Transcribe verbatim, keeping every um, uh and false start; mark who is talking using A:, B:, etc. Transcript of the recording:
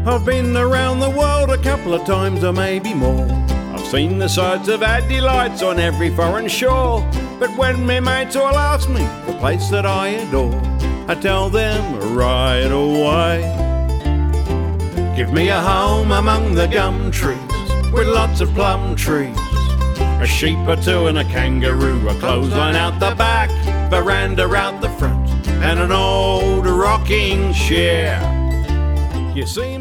A: I've been around the world a couple of times or maybe more. I've seen the sights of our delights on every foreign shore. But when me mates all ask me the place that I adore, I tell them right away, give me a home among the gum trees with lots of plum trees, a sheep or two and a kangaroo, a clothesline out the back, veranda out the front, and an old rocking chair. You see